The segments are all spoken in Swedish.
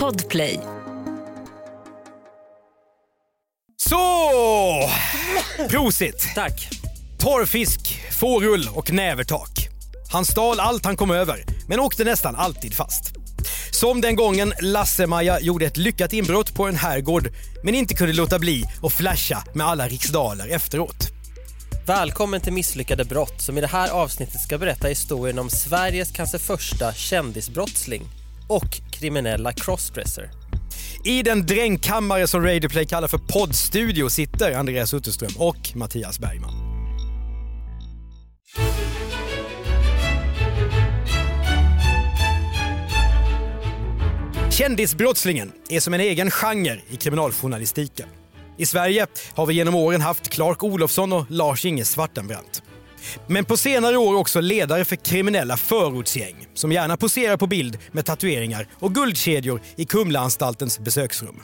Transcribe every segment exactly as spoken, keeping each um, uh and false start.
Podplay. Så! Prosit! Tack. Torrfisk, fårull och nävertak. Han stal allt han kom över, men åkte nästan alltid fast. Som den gången Lasse-Maja gjorde ett lyckat inbrott på en herrgård, men inte kunde låta bli att flasha med alla riksdaler efteråt. Välkommen till Misslyckade brott, som i det här avsnittet ska berätta historien om Sveriges kanske första kändisbrottsling och kriminella crossdresser. I den drängkammare som Radioplay kallar för poddstudio sitter Andreas Utterström och Mattias Bergman. Kändisbrottslingen är som en egen genre i kriminaljournalistiken. I Sverige har vi genom åren haft Clark Olofsson och Lars-Inge Svartenbrandt. Men på senare år också ledare för kriminella förortsgäng som gärna poserar på bild med tatueringar och guldkedjor i Kumlaanstaltens besöksrum.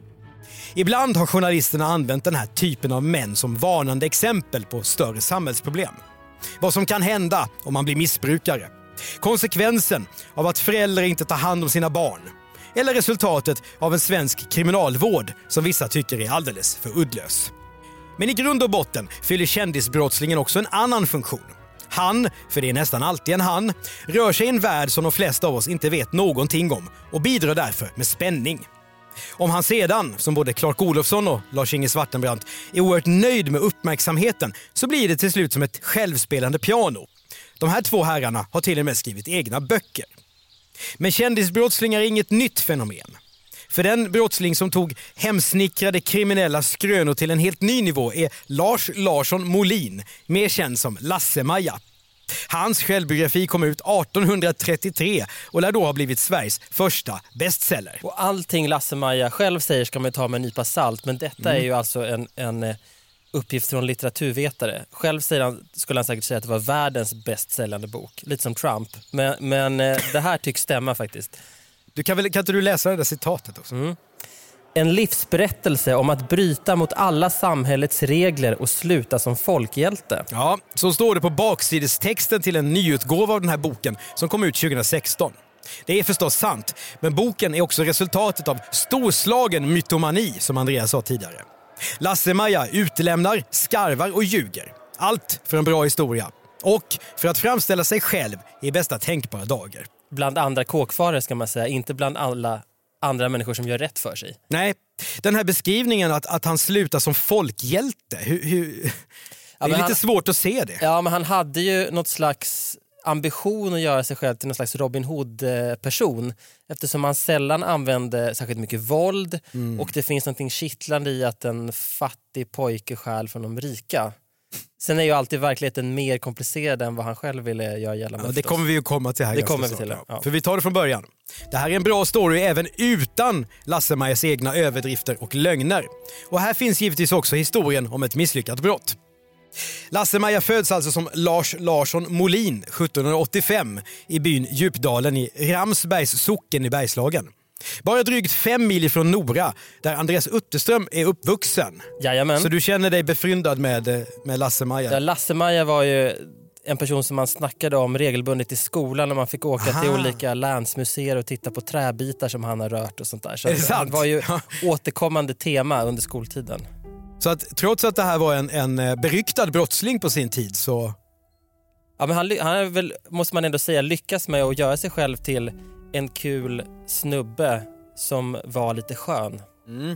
Ibland har journalisterna använt den här typen av män som varnande exempel på större samhällsproblem. Vad som kan hända om man blir missbrukare. Konsekvensen av att föräldrar inte tar hand om sina barn. Eller resultatet av en svensk kriminalvård som vissa tycker är alldeles för uddlös. Men i grund och botten fyller kändisbrottslingen också en annan funktion. Han, för det är nästan alltid en han, rör sig i en värld som de flesta av oss inte vet någonting om och bidrar därför med spänning. Om han sedan, som både Clark Olofsson och Lars-Inge Svartenbrandt, är oerhört nöjd med uppmärksamheten så blir det till slut som ett självspelande piano. De här två herrarna har till och med skrivit egna böcker. Men kändisbrottslingar är inget nytt fenomen. För den brottsling som tog hemsnickrade kriminella skrönor till en helt ny nivå är Lars Larsson Molin, mer känd som Lasse-Maja. Hans självbiografi kom ut arton trettiotre och lär då ha blivit Sveriges första bestseller. Och allting Lasse-Maja själv säger ska man ta med en nypa salt, men detta mm. är ju alltså en, en uppgift från litteraturvetare. Själv säger han, skulle han säkert säga att det var världens bästsäljande bok, lite som Trump. Men, men det här tycks stämma faktiskt. Du kan, väl, kan inte du läsa det där citatet också? Mm. En livsberättelse om att bryta mot alla samhällets regler och sluta som folkhjälte. Ja, så står det på baksidestexten till en nyutgåva av den här boken som kom ut tjugohundrasexton. Det är förstås sant, men boken är också resultatet av storslagen mytomani, som Andreas sa tidigare. Lasse-Maja utelämnar, skarvar och ljuger. Allt för en bra historia. Och för att framställa sig själv i bästa tänkbara dagar. Bland andra kåkfarare ska man säga, inte bland alla andra människor som gör rätt för sig. Nej, den här beskrivningen att, att han slutar som folkhjälte, hur, hur, det är ja, lite han, svårt att se det. Ja, men han hade ju något slags ambition att göra sig själv till någon slags Robin Hood-person, eftersom han sällan använde särskilt mycket våld mm. och det finns någonting kittlande i att en fattig pojke stjäl från de rika. Sen är ju alltid verkligheten mer komplicerad än vad han själv ville göra gällande. Ja, det kommer vi ju komma till här. Det kommer vi till, ja. För vi tar det från början. Det här är en bra story även utan Lasse-Majas egna överdrifter och lögner. Och här finns givetvis också historien om ett misslyckat brott. Lasse-Maja föds alltså som Lars Larsson Molin sjuttonhundraåttiofem i byn Djupdalen i Ramsbergs socken i Bergslagen. Bara drygt fem mil från Nora, där Andreas Utterström är uppvuxen. Jajamän. Så du känner dig befryndad med, med Lasse-Maja? Ja, Lasse-Maja var ju en person som man snackade om regelbundet i skolan när man fick åka Aha. till olika länsmuseer och titta på träbitar som han har rört och sånt där. Så är det sant? Det var ju återkommande tema under skoltiden. Så att trots att det här var en, en beryktad brottsling på sin tid så... Ja, men han, han är väl, måste man ändå säga, lyckas med att göra sig själv till en kul snubbe som var lite skön. Mm.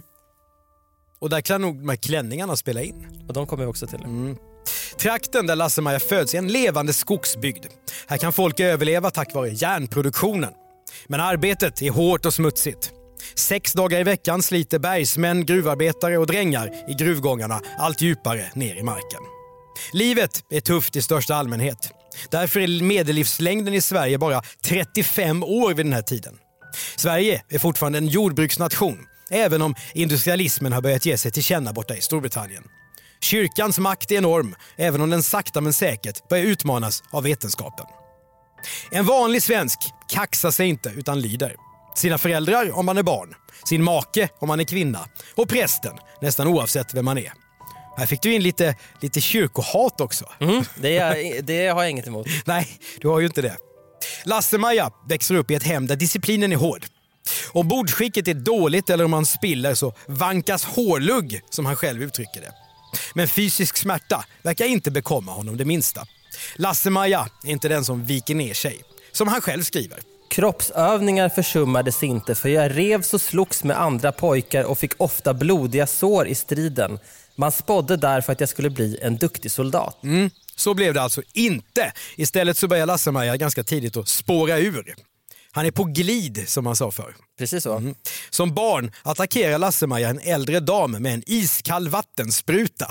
Och där kan nog de här klänningarna spela in. Och de kommer vi också till. Mm. Trakten där Lasse-Maja föds är en levande skogsbygd. Här kan folk överleva tack vare järnproduktionen. Men arbetet är hårt och smutsigt. Sex dagar i veckan sliter bergsmän, gruvarbetare och drängar i gruvgångarna allt djupare ner i marken. Livet är tufft i största allmänhet. Därför är medellivslängden i Sverige bara trettiofem år vid den här tiden. Sverige är fortfarande en jordbruksnation, även om industrialismen har börjat ge sig till känna borta i Storbritannien. Kyrkans makt är enorm, även om den sakta men säkert börjar utmanas av vetenskapen. En vanlig svensk kaxar sig inte utan lyder. Sina föräldrar om man är barn, sin make om man är kvinna och prästen nästan oavsett vem man är. Här fick du in lite, lite kyrkohat också. Mm, det, är, det har jag inget emot. Nej, du har ju inte det. Lasse-Maja växer upp i ett hem där disciplinen är hård. Om bordskicket är dåligt eller om han spiller så vankas hårlugg, som han själv uttrycker det. Men fysisk smärta verkar inte bekomma honom det minsta. Lasse-Maja är inte den som viker ner sig, som han själv skriver. Kroppsövningar försummades inte, för jag revs och slogs med andra pojkar och fick ofta blodiga sår i striden. Man spådde därför att jag skulle bli en duktig soldat. Mm, så blev det alltså inte. Istället så börjar Lasse-Maja ganska tidigt att spåra ur. Han är på glid, som han sa förr. Precis så. Mm. Som barn attackerar Lasse-Maja en äldre dam med en iskall vattenspruta.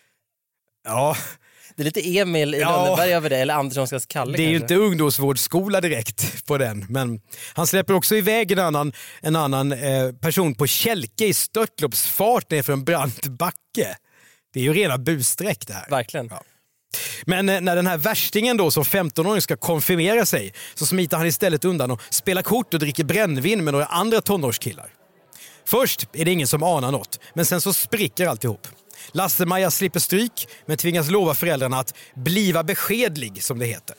Ja... Det är lite Emil i ja, Lönneberg över det, eller Anderssons Kalle. Det är kanske. Ju inte ungdomsvårdsskola direkt på den. Men han släpper också iväg en annan, en annan eh, person på kälke i störtloppsfart ner för en brant backe. Det är ju rena bussträck det här. Verkligen. Ja. Men eh, när den här värstingen då som femtonåring ska konfirmera sig så smiter han istället undan och spelar kort och dricker brännvin med några andra tonårskillar. Först är det ingen som anar något, men sen så spricker alltihop. Lasse-Maja slipper stryk men tvingas lova föräldrarna att bliva beskedlig, som det heter.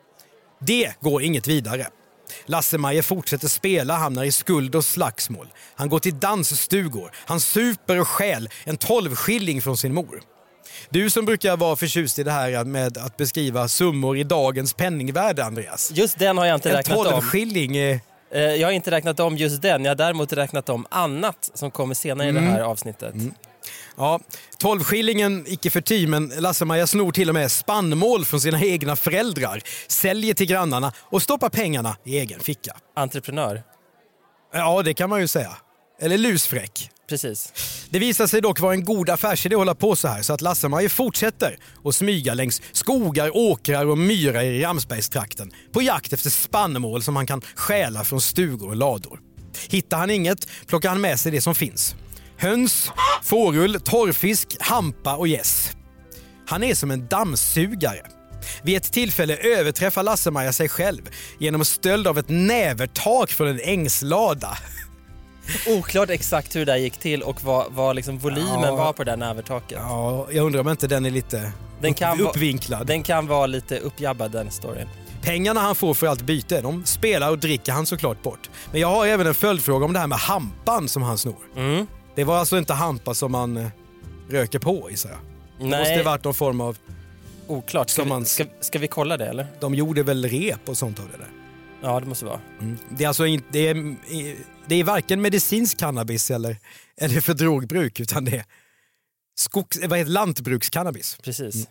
Det går inget vidare. Lasse-Maja fortsätter spela, hamnar i skuld och slagsmål. Han går till dansstugor. Han super och skäl en tolvskilling från sin mor. Du som brukar vara förtjust i det här med att beskriva summor i dagens penningvärde, Andreas. Just den har jag inte en räknat om. En tolvskilling är... Jag har inte räknat om just den. Jag har däremot räknat om annat som kommer senare mm. i det här avsnittet. Mm. Ja, tolvskillingen icke förty, men Lasse-Maja snor till och med spannmål från sina egna föräldrar, säljer till grannarna och stoppar pengarna i egen ficka. Entreprenör. Ja, det kan man ju säga. Eller lusfräck. Precis. Det visar sig dock vara en god affärsidé att hålla på så här, så att Lasse-Maja fortsätter att smyga längs skogar, åkrar och myrar i Ramsbergstrakten på jakt efter spannmål som han kan stjäla från stugor och lador. Hittar han inget plockar han med sig det som finns. Höns, fårull, torrfisk, hampa och gäss. Han är som en dammsugare. Vid ett tillfälle överträffar Lasse-Maja sig själv genom stöld av ett nävertak från en ängslada. Oklart exakt hur det där gick till och vad, vad liksom volymen ja. var på det där nävertaket. Ja, jag undrar om inte den är lite den kan upp, uppvinklad. Va, den kan vara lite uppjabbad, den storyn. Pengarna han får för allt byte, de spelar och dricker han såklart bort. Men jag har även en följdfråga om det här med hampan som han snor. Mm. Det var alltså inte hampa som man eh, röker på, gissar jag. Det Nej. måste ha varit någon form av... Oklart. Ska, man, vi, ska, ska vi kolla det, eller? De gjorde väl rep och sånt av det där. Ja, det måste vara. Mm. Det är alltså inte... Det är, det är varken medicinsk cannabis eller, eller för drogbruk, utan det är skogs, vad heter, lantbrukskannabis. Precis. Mm.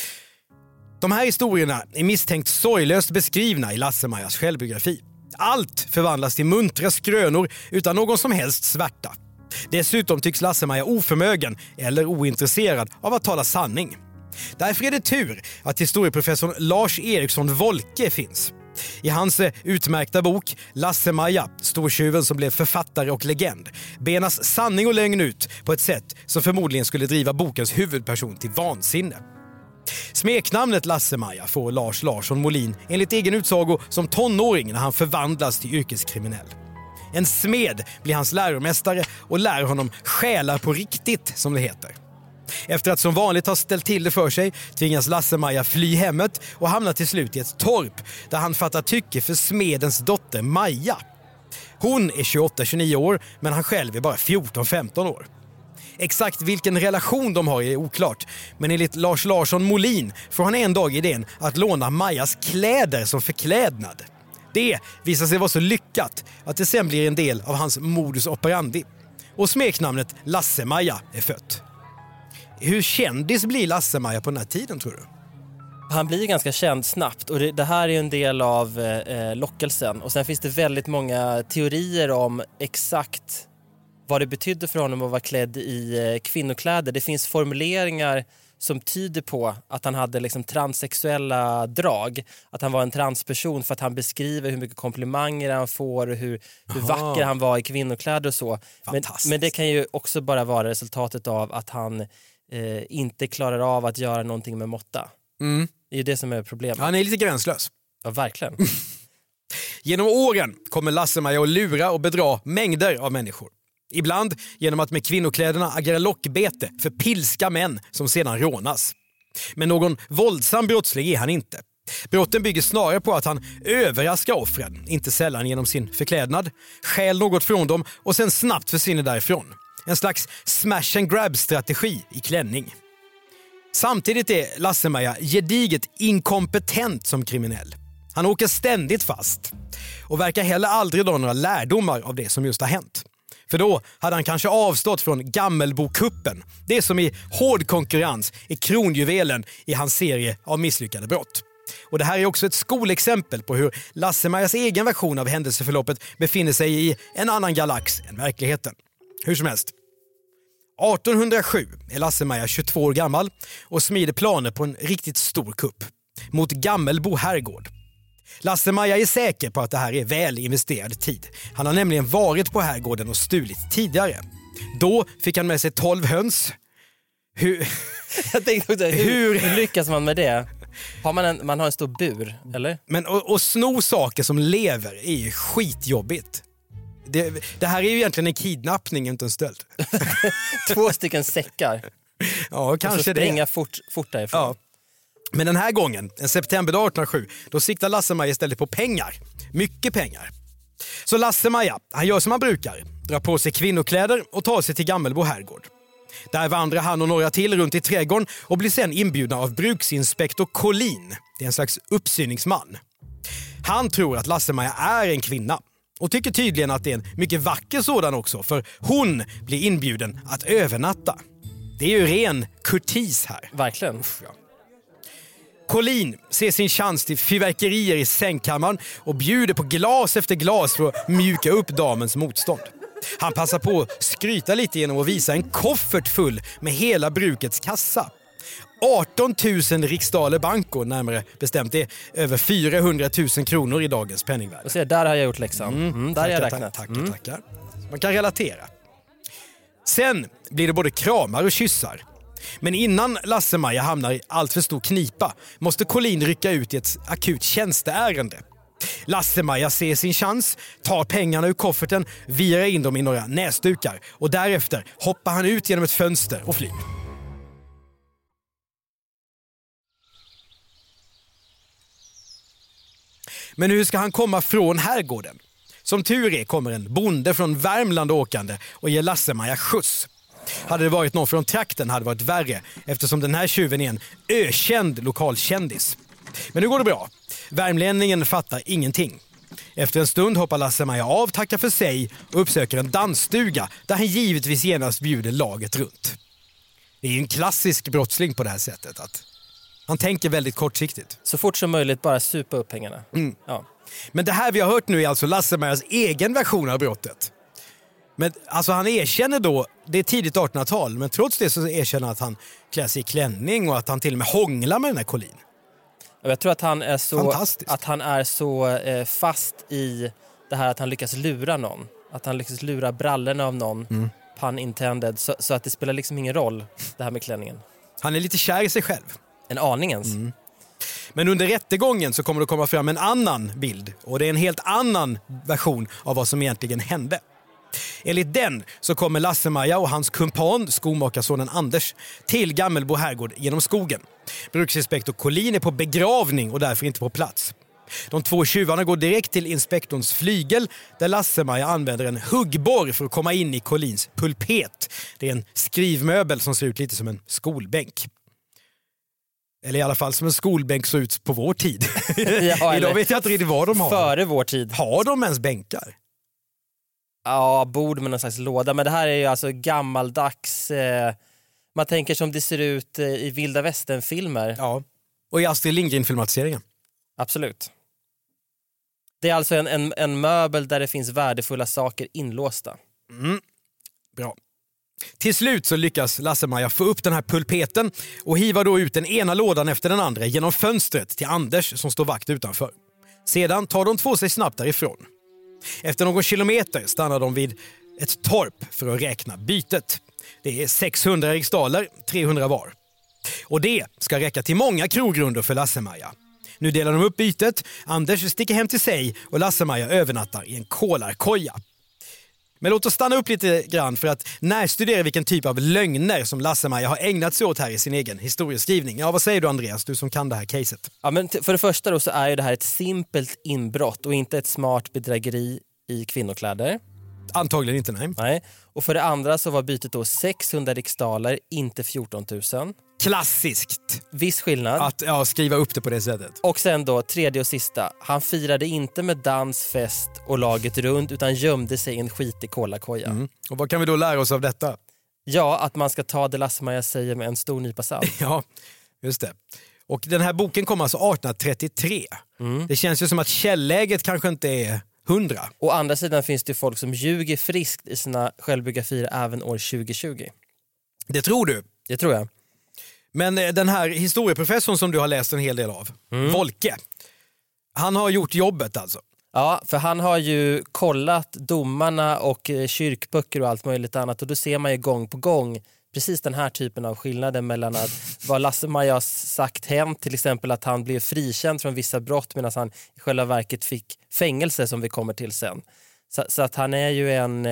De här historierna är misstänkt sorglöst beskrivna i Lasse-Majas självbiografi. Allt förvandlas till muntra skrönor utan någon som helst svärta. Dessutom tycks Lasse-Maja oförmögen eller ointresserad av att tala sanning. Därför är det tur att historieprofessorn Lars Eriksson Wolke finns. I hans utmärkta bok Lasse-Maja, stortjuven som blev författare och legend, benas sanning och lögn ut på ett sätt som förmodligen skulle driva bokens huvudperson till vansinne. Smeknamnet Lasse-Maja får Lars Larsson Molin enligt egen utsago som tonåring när han förvandlas till yrkeskriminell. En smed blir hans läromästare och lär honom stjäla på riktigt, som det heter. Efter att som vanligt ha ställt till det för sig tvingas Lasse-Maja fly hemmet och hamnar till slut i ett torp där han fattar tycke för smedens dotter Maja. Hon är tjugoåtta till tjugonio år men han själv är bara fjorton till femton år. Exakt vilken relation de har är oklart, men enligt Lars Larsson Molin får han en dag idén att låna Majas kläder som förklädnad. Det visar sig vara så lyckat att det sen blir en del av hans modus operandi. Och smeknamnet Lasse-Maja är fött. Hur kändis blir Lasse-Maja på den här tiden, tror du? Han blir ganska känd snabbt och det, det här är en del av eh, lockelsen. Och sen finns det väldigt många teorier om exakt vad det betydde för honom att vara klädd i eh, kvinnokläder. Det finns formuleringar som tyder på att han hade liksom transsexuella drag. Att han var en transperson för att han beskriver hur mycket komplimanger han får och hur, hur vacker han var i kvinnokläder och så. Men, men det kan ju också bara vara resultatet av att han eh, inte klarar av att göra någonting med måtta. Mm. Det är ju det som är problemet. Han är lite gränslös. Ja, verkligen. Genom åren kommer Lasse-Maja att lura och bedra mängder av människor. Ibland genom att med kvinnokläderna agera lockbete för pilska män som sedan rånas. Men någon våldsam brottslig är han inte. Brotten bygger snarare på att han överraskar offren, inte sällan genom sin förklädnad, stjäl något från dem och sen snabbt försvinner därifrån. En slags smash and grab-strategi i klänning. Samtidigt är Lasse-Maja gediget inkompetent som kriminell. Han åker ständigt fast och verkar heller aldrig dra några lärdomar av det som just har hänt. För då hade han kanske avstått från Gammelbokuppen, det som i hård konkurrens är kronjuvelen i hans serie av misslyckade brott. Och det här är också ett skolexempel på hur Lasse-Majas egen version av händelseförloppet befinner sig i en annan galax än verkligheten. Hur som helst. artonhundrasju är Lasse-Maja tjugotvå år gammal och smider planer på en riktigt stor kupp mot Gammelbo herrgård. Lasse-Maja är säker på att det här är väl investerad tid. Han har nämligen varit på herrgården och stulit tidigare. Då fick han med sig tolv höns. Hur, Jag tänkte också, hur, hur... hur lyckas man med det? Har man, en, man har en stor bur, eller? Men och, och sno saker som lever är ju skitjobbigt. Det, det här är ju egentligen en kidnappning, inte en stöld. Två stycken säckar. Ja, kanske och så springa det. fort, fort därifrån. Ja. Men den här gången, en september artonhundrasju, då siktar Lasse-Maja istället på pengar. Mycket pengar. Så Lasse-Maja, han gör som han brukar. Drar på sig kvinnokläder och tar sig till Gammelbo herrgård. Där vandrar han och några till runt i trädgården och blir sen inbjudna av bruksinspektor Collin. Det är en slags uppsyningsman. Han tror att Lasse-Maja är en kvinna. Och tycker tydligen att det är en mycket vacker sådan också, för hon blir inbjuden att övernatta. Det är ju ren kurtis här. Verkligen. Ja. Collin ser sin chans till fyrverkerier i sängkammaren och bjuder på glas efter glas för att mjuka upp damens motstånd. Han passar på att skryta lite genom att visa en koffert full med hela brukets kassa. arton tusen riksdaler banko, närmare bestämt, det är över fyrahundratusen kronor i dagens penningvärde. Och se, där har jag gjort läxan. Mm, mm, där har jag räknat. Tackar, mm. tackar. Man kan relatera. Sen blir det både kramar och kyssar. Men innan Lasse-Maja hamnar i allt för stor knipa måste Collin rycka ut i ett akut tjänsteärende. Lasse-Maja ser sin chans, tar pengarna ur kofferten, virar in dem i några näsdukar och därefter hoppar han ut genom ett fönster och flyr. Men hur ska han komma från herrgården? Som tur är kommer en bonde från Värmland åkande och ger Lasse-Maja skjuts. Hade det varit någon från trakten hade det varit värre eftersom den här tjuven är en ökänd lokalkändis. Men nu går det bra. Värmlänningen fattar ingenting. Efter en stund hoppar Lasse-Maja av, tackar för sig och uppsöker en dansstuga där han givetvis genast bjuder laget runt. Det är ju en klassisk brottsling på det här sättet. Att han tänker väldigt kortsiktigt. Så fort som möjligt bara supa upp pengarna. Mm. Ja. Men det här vi har hört nu är alltså Lasse-Majas egen version av brottet. Men alltså han erkänner då, det är tidigt artonhundratal, men trots det så erkänner han att han klär sig i klänning och att han till och med hånglar med den här Collin. Jag tror att han är så, att han är så eh, fast i det här att han lyckas lura någon. Att han lyckas lura brallorna av någon, mm. pun intended, så, så att det spelar liksom ingen roll det här med klänningen. Han är lite kär i sig själv. En aning ens. Mm. Men under rättegången så kommer det komma fram en annan bild och det är en helt annan version av vad som egentligen hände. Enligt den så kommer Lasse-Maja och hans kumpan, skomakarsonen Anders, till Gammelbo herrgård genom skogen. Bruksinspektor Collin är på begravning och därför inte på plats. De två tjuvarna går direkt till inspektorns flygel där Lasse-Maja använder en huggborr för att komma in i Collins pulpet. Det är en skrivmöbel som ser ut lite som en skolbänk. Eller i alla fall som en skolbänk såg ut på vår tid. Ja, idag vet jag inte riktigt vad de har. Före vår tid. Har de ens bänkar? Ja, bord med någon slags låda. Men det här är ju alltså gammaldags... Eh, man tänker som det ser ut eh, i Vilda Västern-filmer. Ja, och i Astrid Lindgren-filmatiseringen. Absolut. Det är alltså en, en, en möbel där det finns värdefulla saker inlåsta. Mm. Bra. Till slut så lyckas Lasse-Maja få upp den här pulpeten och hiva då ut den ena lådan efter den andra genom fönstret till Anders som står vakt utanför. Sedan tar de två sig snabbt därifrån. Efter någon kilometer stannar de vid ett torp för att räkna bytet. Det är sexhundra riksdaler, trehundra var. Och det ska räcka till många krogrundor för Lasse-Maja. Nu delar de upp bytet, Anders sticker hem till sig och Lasse-Maja övernattar i en kolarkoja. Men låt oss stanna upp lite grann för att närstudera vilken typ av lögner som Lasse-Maja har ägnat sig åt här i sin egen historieskrivning. Ja, vad säger du Andreas, du som kan det här caset? Ja, men för det första då så är ju det här ett simpelt inbrott och inte ett smart bedrägeri i kvinnokläder. Antagligen inte, nej. Nej. Och för det andra så var bytet då sexhundra riksdaler, inte fjorton tusen. Klassiskt. Viss skillnad. Att ja, skriva upp det på det sättet. Och sen då, tredje och sista. Han firade inte med dans, fest och laget runt utan gömde sig i en skitig kolakoja. Mm. Och vad kan vi då lära oss av detta? Ja, att man ska ta det Lasse-Maja säger med en stor nypa salt. Ja, just det. Och den här boken kom alltså arton trettiotre. Mm. Det känns ju som att källäget kanske inte är hundra. Å andra sidan finns det folk som ljuger friskt i sina självbiografier även år tjugo tjugo. Det tror du? Det tror jag. Men den här historieprofessorn som du har läst en hel del av, mm. Volke, han har gjort jobbet alltså. Ja, för han har ju kollat domarna och kyrkböcker och allt möjligt annat och då ser man ju gång på gång precis den här typen av skillnader mellan att vad Lasse-Maja har sagt hänt, till exempel att han blev frikänd från vissa brott medan han i själva verket fick fängelse som vi kommer till sen. Så, så att han är ju en,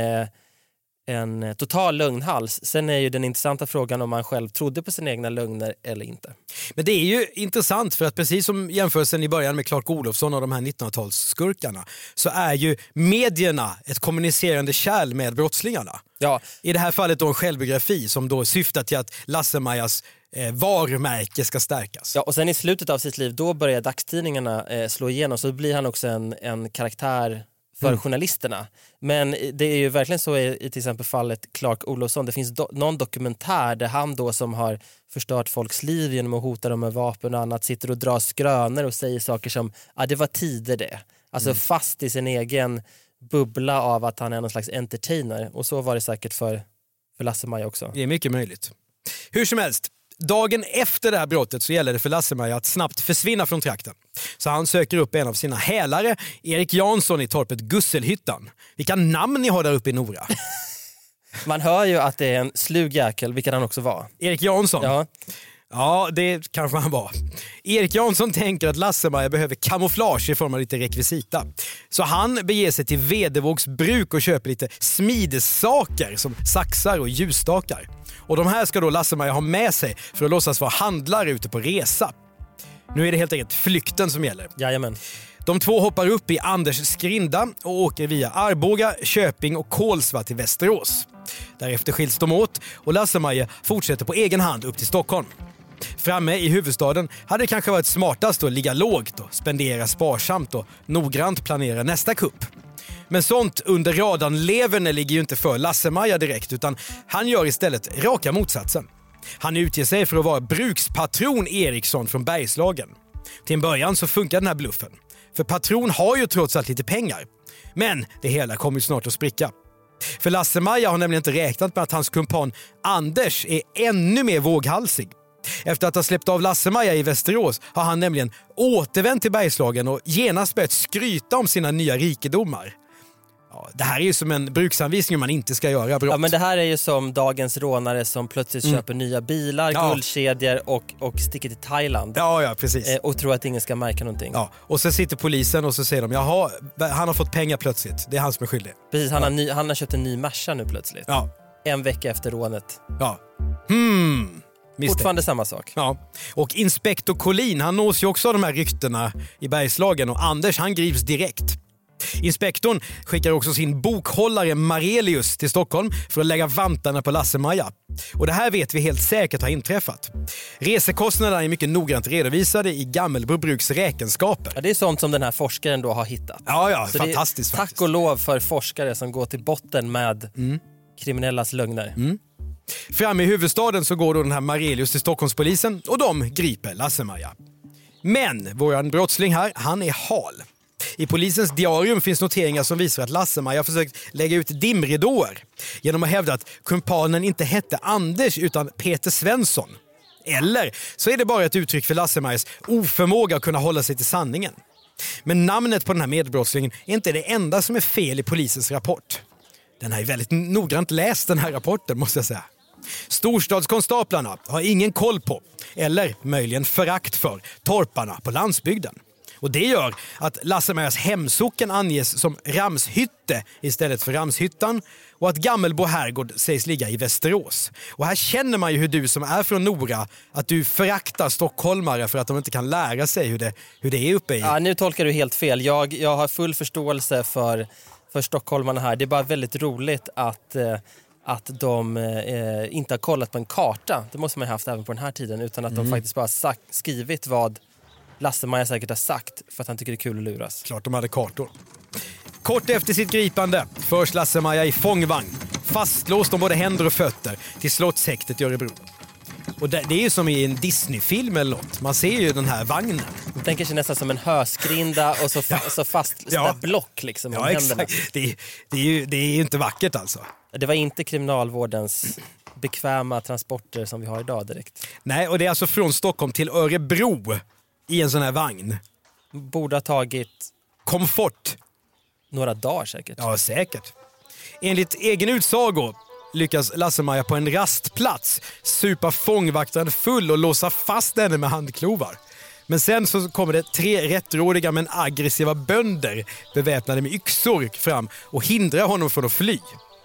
en total lögnhals. Sen är ju den intressanta frågan om han själv trodde på sina egna lögner eller inte. Men det är ju intressant för att precis som jämförelsen i början med Clark Olofsson och de här nittonhundratalsskurkarna så är ju medierna ett kommunicerande kärl med brottslingarna. Ja. I det här fallet då en självbiografi som då syftar till att Lasse-Majas eh, varumärke ska stärkas. Ja, och sen i slutet av sitt liv då börjar dagstidningarna eh, slå igenom så blir han också en, en karaktär för mm. journalisterna. Men det är ju verkligen så i, i till exempel fallet Clark Olofsson. Det finns do, någon dokumentär där han då som har förstört folks liv genom att hota dem med vapen och annat sitter och drar skrönor och säger saker som ja, det var tider det. Alltså mm. fast i sin egen bubbla av att han är någon slags entertainer. Och så var det säkert för, för Lasse-Maja också. Det är mycket möjligt. Hur som helst, dagen efter det här brottet så gäller det för Lasse-Maja att snabbt försvinna från trakten. Så han söker upp en av sina hälare, Erik Jansson i torpet Gusselhyttan. Vilka namn ni har där uppe i Nora. Man hör ju att det är en slug jäkel, vilket han också var. Erik Jansson? Ja. Ja, det kanske han var. Erik Jansson tänker att Lasse-Maja behöver kamouflage i form av lite rekvisita. Så han beger sig till Vedevågs bruk och köper lite smidessaker som saxar och ljusstakar. Och de här ska då Lasse-Maja ha med sig för att låtsas vara handlare ute på resa. Nu är det helt enkelt flykten som gäller. Jajamän. De två hoppar upp i Anders skrinda och åker via Arboga, Köping och Kolsva till Västerås. Därefter skiljs de åt och Lasse-Maja fortsätter på egen hand upp till Stockholm. Framme i huvudstaden hade det kanske varit smartast att ligga lågt och spendera sparsamt och noggrant planera nästa kupp. Men sånt under radarn leverne ligger ju inte för Lasse-Maja direkt utan han gör istället raka motsatsen. Han utger sig för att vara brukspatron Eriksson från Bergslagen. Till en början så funkar den här bluffen. För patron har ju trots allt lite pengar. Men det hela kommer ju snart att spricka. För Lasse-Maja har nämligen inte räknat med att hans kumpan Anders är ännu mer våghalsig. Efter att ha släppt av Lasse-Maja i Västerås har han nämligen återvänt till Bergslagen och genast börjat skryta om sina nya rikedomar. Ja, det här är ju som en bruksanvisning man inte ska göra brott. Ja, men det här är ju som dagens rånare som plötsligt mm. köper nya bilar, ja. guldkedjor och, och sticker till Thailand. Ja, ja, precis. Eh, och tror att ingen ska märka någonting. Ja, och så sitter polisen och så säger de, jaha, han har fått pengar plötsligt. Det är han som är skyldig. Precis, han, ja. har, ny, han har köpt en ny Merca nu plötsligt. Ja. En vecka efter rånet. Ja. Hmm. Fortfarande samma sak. Ja. Och inspektor Collin, han nås ju också av de här ryktena i Bergslagen och Anders, han grips direkt. Inspektorn skickar också sin bokhållare Marelius till Stockholm för att lägga vantarna på Lasse-Maja. Och det här vet vi helt säkert har inträffat. Resekostnaderna är mycket noggrant redovisade i Gammelbro bruks räkenskaper. Ja, det är sånt som den här forskaren då har hittat. Ja, ja, så fantastiskt det är, faktiskt. Tack och lov för forskare som går till botten med mm. kriminellas lögner. Mm. Framme i huvudstaden så går då den här Marelius till Stockholmspolisen och de griper Lasse-Maja. Men våran brottsling här, han är hal. I polisens diarium finns noteringar som visar att Lasse-Maja försökt lägga ut dimridåer genom att hävda att kumpanen inte hette Anders utan Peter Svensson. Eller så är det bara ett uttryck för Lasse-Majas oförmåga att kunna hålla sig till sanningen. Men namnet på den här medbrottslingen är inte det enda som är fel i polisens rapport. Den har ju väldigt noggrant läst den här rapporten, måste jag säga. Storstadskonstaplarna har ingen koll på, eller möjligen förakt för, torparna på landsbygden. Och det gör att Lasse-Majas hemsocken anges som Ramshytte istället för Ramshyttan och att Gammelbo herrgård sägs ligga i Västerås. Och här känner man ju hur du som är från Nora, att du föraktar stockholmare för att de inte kan lära sig hur det, hur det är uppe i... Ja, nu tolkar du helt fel. Jag, jag har full förståelse för, för stockholmarna här. Det är bara väldigt roligt att... Eh, att de eh, inte har kollat på en karta. Det måste man ha haft även på den här tiden. Utan att mm. de faktiskt bara sagt, skrivit vad Lasse-Maja säkert har sagt för att han tycker det är kul att luras. Klart de hade kartor. Kort efter sitt gripande förs Lasse-Maja i fångvagn. Fastlåst om både händer och fötter till slottshäktet i Örebro. Och det, det är ju som i en Disney-film eller något. Man ser ju den här vagnen. Man tänker sig nästan som en höskrinda och så, fa- ja. så fast ja. block liksom. Ja, exakt. Det, det, är ju, det är ju inte vackert alltså. Det var inte kriminalvårdens bekväma transporter som vi har idag direkt. Nej, och det är alltså från Stockholm till Örebro i en sån här vagn. Borde ha tagit... Komfort. Några dagar säkert. Ja, säkert. Enligt egen utsago lyckas Lasse-Maja på en rastplats supa fångvaktaren full och låsa fast henne med handklovar. Men sen så kommer det tre rättrådiga men aggressiva bönder beväpnade med yxor fram och hindrar honom från att fly.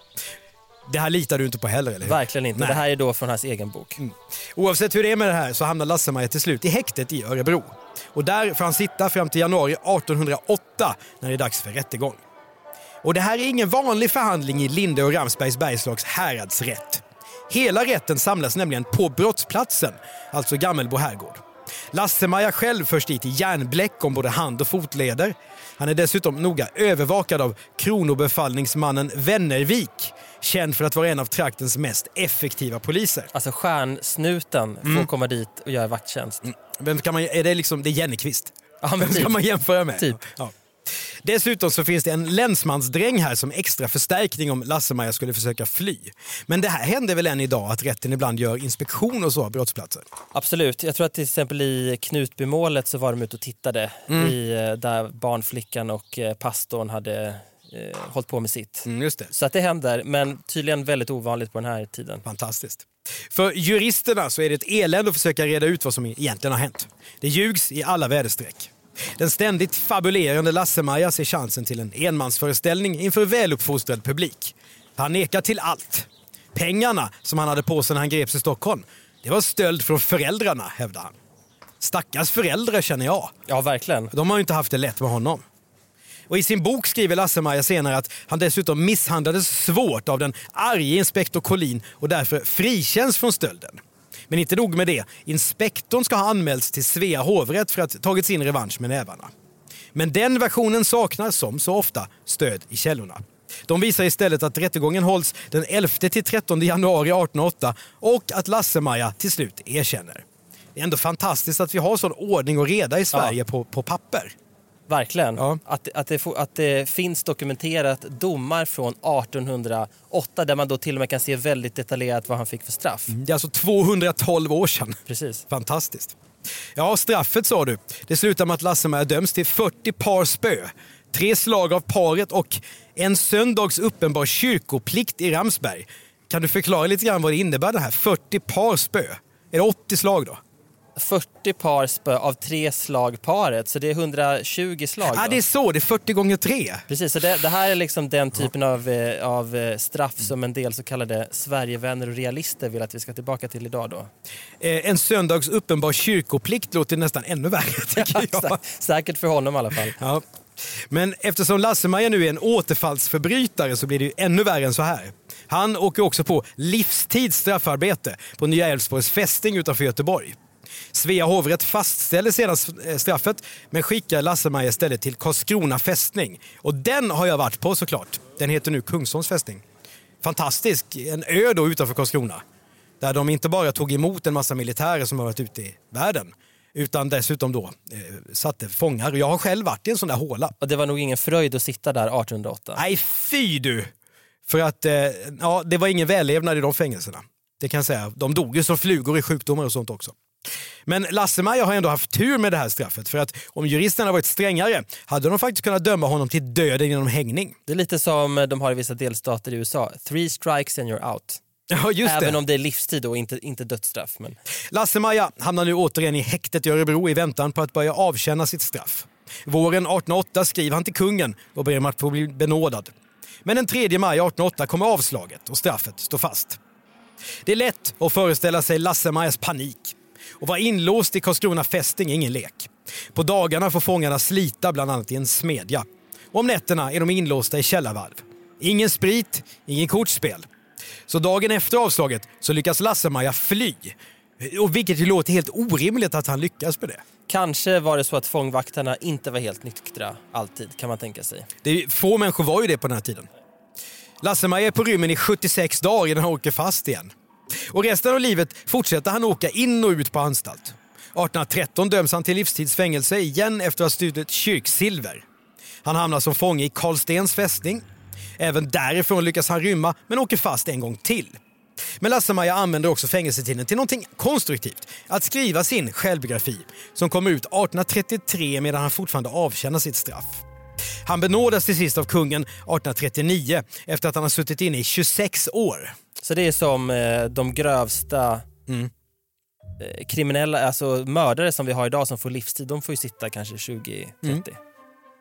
Det här litar du inte på heller, eller hur? Verkligen inte. Nej. Det här är då från hans egen bok. Mm. Oavsett hur det är med det här så hamnar Lasse-Maja till slut i häktet i Örebro. Och där får han sitta fram till januari artonhundraåtta när det är dags för rättegång. Och det här är ingen vanlig förhandling i Linde och Ramsbergs Bergslags häradsrätt. Hela rätten samlas nämligen på brottsplatsen, alltså Gammelbo herrgård. Lasse-Maja själv förs dit i järnbläck om både hand- och fotleder. Han är dessutom noga övervakad av kronobefallningsmannen Wennervik, känd för att vara en av traktens mest effektiva poliser. Alltså stjärnsnuten får mm. komma dit och göra vakttjänst. Mm. Vem kan man, är det liksom, det är Jennyqvist? Ja, Vem typ. kan man jämföra med? Typ. Ja. Dessutom så finns det en länsmansdräng här som extra förstärkning om Lasse-Maja skulle försöka fly. Men det här händer väl än idag att rätten ibland gör inspektion och så av brottsplatser? Absolut. Jag tror att till exempel i Knutbymålet så var de ute och tittade mm. i, där barnflickan och pastorn hade eh, hållit på med sitt. Mm, just det. Så att det händer, men tydligen väldigt ovanligt på den här tiden. Fantastiskt. För juristerna så är det ett elände att försöka reda ut vad som egentligen har hänt. Det ljugs i alla väderstreck. Den ständigt fabulerande Lasse-Maja ser chansen till en enmansföreställning inför väluppfostrad publik. Han nekar till allt. Pengarna som han hade på sig när han greps i Stockholm, det var stöld från föräldrarna, hävdar han. Stackars föräldrar känner jag. Ja, verkligen. De har ju inte haft det lätt med honom. Och i sin bok skriver Lasse-Maja senare att han dessutom misshandlades svårt av den arge inspektor Collin och därför frikänns från stölden. Men inte nog med det. Inspektorn ska ha anmälts till Svea hovrätt för att tagit sin revansch med nävarna. Men den versionen saknar som så ofta stöd i källorna. De visar istället att rättegången hålls den elfte till trettonde januari artonhundraåtta och att Lasse-Maja till slut erkänner. Det är ändå fantastiskt att vi har sån ordning och reda i Sverige ja. på, på papper. Verkligen. Ja. Att, att, det, att det finns dokumenterat domar från artonhundraåtta där man då till och med kan se väldigt detaljerat vad han fick för straff. Det är alltså tvåhundratolv år sedan. Precis. Fantastiskt. Ja, straffet sa du. Det slutar med att Lasse-Maja döms till fyrtio par spö. Tre slag av paret och en söndags uppenbar kyrkoplikt i Ramsberg. Kan du förklara lite grann vad det innebär det här? fyrtio par spö. Är det åttio slag då? fyrtio par spö av tre slag paret, så det är hundratjugo slag. Ja, ah, det är så. Det är fyrtio gånger tre. Precis, så det, det här är liksom den typen ja. av, av straff som en del så kallade Sverigevänner och realister vill att vi ska tillbaka till idag då. Eh, en söndags uppenbar kyrkoplikt låter nästan ännu värre, tycker jag. Säkert för honom i alla fall. Ja. Men eftersom Lasse-Maja nu är en återfallsförbrytare så blir det ju ännu värre än så här. Han åker också på livstids straffarbete på Nya Älvsborgs fästning utanför Göteborg. Svea hovrätt fastställer sedan straffet men skickar Lasse-Maja istället till Karlskrona fästning. Och den har jag varit på såklart. Den heter nu Kungsholms fästning. Fantastisk, en ö då utanför Karlskrona. Där de inte bara tog emot en massa militärer som har varit ute i världen. Utan dessutom då eh, satte fångar. Jag har själv varit i en sån där håla. Och det var nog ingen fröjd att sitta där artonhundraåtta. Nej, fy du! För att eh, ja, det var ingen vällevnad i de fängelserna. Det kan jag säga. De dog ju som flugor i sjukdomar och sånt också. Men Lasse-Maja har ändå haft tur med det här straffet. För att om juristerna varit strängare hade de faktiskt kunnat döma honom till döden genom hängning. Det är lite som de har i vissa delstater i U S A. Three strikes and you're out. Ja, just Även det. om det är livstid och inte, inte dödsstraff. Men... Lasse-Maja hamnar nu återigen i häktet i Örebro i väntan på att börja avtjäna sitt straff. Våren artonhundraåtta skriver han till kungen och ber om att få bli benådad. Men den tredje maj artonhundraåtta kommer avslaget och straffet står fast. Det är lätt att föreställa sig Lasse-Majas panik. Och vara inlåst i Karlskrona fästning är ingen lek. På dagarna får fångarna slita bland annat i en smedja. Och om nätterna är de inlåsta i källarvalv. Ingen sprit, ingen kortspel. Så dagen efter avslaget så lyckas Lasse-Maja fly. Och vilket ju låter helt orimligt att han lyckas med det. Kanske var det så att fångvaktarna inte var helt nyktra alltid, kan man tänka sig. Det är, få människor var ju det på den här tiden. Lasse-Maja är på rymmen i sjuttiosex dagar innan han åker fast igen. Och resten av livet fortsätter han åka in och ut på anstalt. artonhundratretton döms han till livstidsfängelse igen efter att ha stulit kyrksilver. Han hamnar som fånge i Karlstens fästning. Även därifrån lyckas han rymma men åker fast en gång till. Men Lasse-Maja använder också fängelsetiden till någonting konstruktivt. Att skriva sin självbiografi som kom ut artonhundratrettiotre medan han fortfarande avtjänar sitt straff. Han benådas till sist av kungen artonhundratrettionio efter att han har suttit inne i tjugosex år. Så det är som eh, de grövsta mm. eh, kriminella, alltså mördare som vi har idag som får livstid. De får ju sitta kanske tjugo trettio. Mm.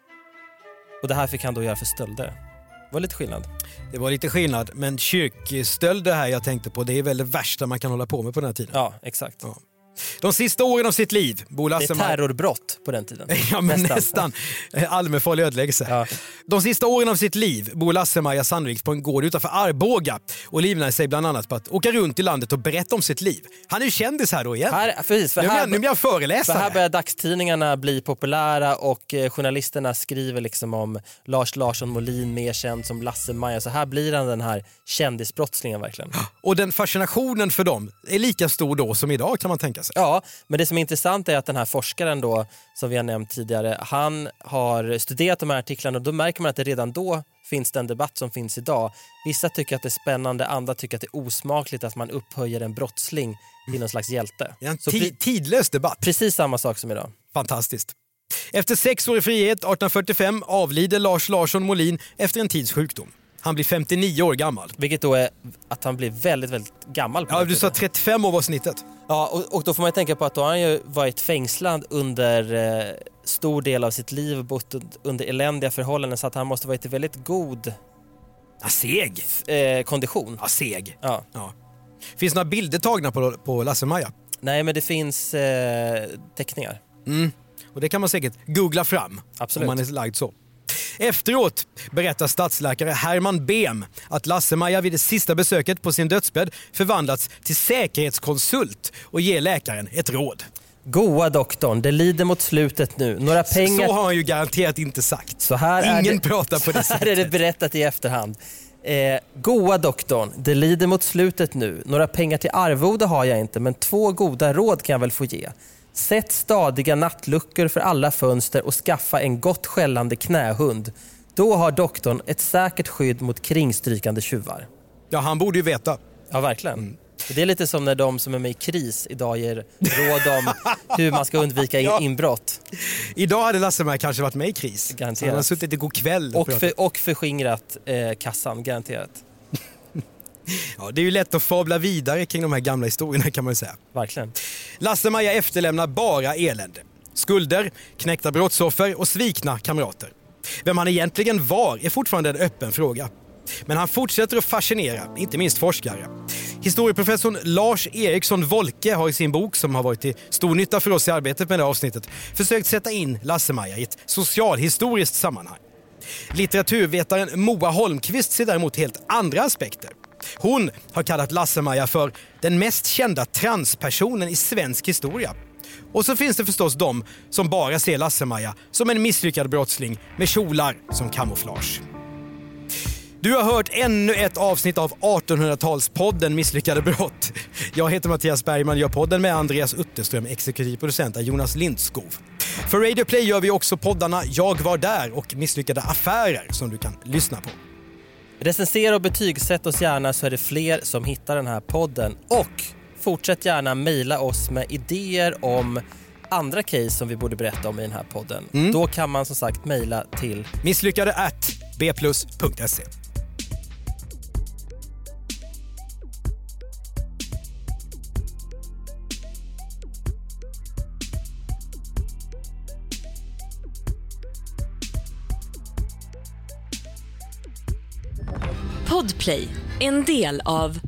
Och det här fick han då göra för stölder. Det var lite skillnad. Det var lite skillnad, men kyrkstölder här jag tänkte på, det är väl det värsta man kan hålla på med på den här tiden. Ja, exakt. Ja. De sista åren av sitt liv bor Lasse-Maja... Det är terrorbrott på den tiden. Ja, men nästan. nästan. Allmänfarlig ödeläggelse. Ja. De sista åren av sitt liv bor Lasse-Maja sannolikt på en gård utanför Arboga och livnär sig bland annat på att åka runt i landet och berätta om sitt liv. Han är ju kändis här då igen. Här, precis, för nu, här, nu blir jag föreläsare. För här börjar dagstidningarna bli populära och eh, journalisterna skriver liksom om Lars Larsson Molin, mer känd som Lasse-Maja. Så här blir han den här kändisbrottslingen verkligen. Och den fascinationen för dem är lika stor då som idag, kan man tänka sig. Ja, men det som är intressant är att den här forskaren då, som vi har nämnt tidigare, han har studerat de här artiklarna och då märker man att det redan då finns den debatt som finns idag. Vissa tycker att det är spännande, andra tycker att det är osmakligt att man upphöjer en brottsling till någon slags hjälte. Det är en t- tidlös debatt. Precis samma sak som idag. Fantastiskt. Efter sex år i frihet, artonhundrafyrtiofem, avlider Lars Larsson Molin efter en tids sjukdom. Han blir femtionio år gammal. Vilket då är att han blir väldigt, väldigt gammal. På ja, du sa trettiofem år var snittet. Ja, och, och då får man tänka på att då har han ju varit fängslad under eh, stor del av sitt liv och bott under eländiga förhållanden så att han måste varit i väldigt god ja, seg. Eh, kondition. Ja, seg. Ja. Ja. Finns några bilder tagna på, på Lasse-Maja? Nej, men det finns eh, teckningar. Mm. Och det kan man säkert googla fram. Absolut. Om man är lagd så. Efteråt berättar statsläkare Herman Behm att Lasse-Maja vid det sista besöket på sin dödsbädd förvandlats till säkerhetskonsult och ger läkaren ett råd. Goa doktorn, det lider mot slutet nu. Några pengar... Så har han ju garanterat inte sagt. Så här Ingen det... pratar på det så här sättet. är det berättat i efterhand. Eh, goa doktorn, det lider mot slutet nu. Några pengar till arvode har jag inte, men två goda råd kan jag väl få ge. Sätt stadiga nattluckor för alla fönster och skaffa en gott skällande knähund. Då har doktorn ett säkert skydd mot kringstrykande tjuvar. Ja, han borde ju veta. Ja, verkligen. Mm. Det är lite som när de som är med i kris idag ger råd om hur man ska undvika ja. inbrott. Idag hade Lasse-Maja kanske varit med i kris. Garanterat. Han har suttit i god kväll. Och, för, och förskingrat eh, kassan, garanterat. Ja, det är ju lätt att fabla vidare kring de här gamla historierna kan man ju säga. Verkligen. Lasse-Maja efterlämnar bara elände. Skulder, knäckta brottsoffer och svikna kamrater. Vem han egentligen var är fortfarande en öppen fråga. Men han fortsätter att fascinera, inte minst forskare. Historieprofessorn Lars Eriksson Wolke har i sin bok, som har varit till stor nytta för oss i arbetet med det här avsnittet, försökt sätta in Lasse-Maja i ett socialhistoriskt sammanhang. Litteraturvetaren Moa Holmqvist ser däremot helt andra aspekter. Hon har kallat Lasse-Maja för den mest kända transpersonen i svensk historia. Och så finns det förstås de som bara ser Lasse-Maja som en misslyckad brottsling med kjolar som kamouflage. Du har hört ännu ett avsnitt av artonhundratalspodden Misslyckade brott. Jag heter Mattias Bergman, gör podden med Andreas Utterström, exekutiv producent av Jonas Lindskov. För Radio Play gör vi också poddarna Jag var där och Misslyckade affärer som du kan lyssna på. Recensera och betygsätt oss gärna så är det fler som hittar den här podden. Och fortsätt gärna mejla oss med idéer om andra case som vi borde berätta om i den här podden. Mm. Då kan man som sagt mejla till misslyckade at b plus punkt se. Podplay, en del av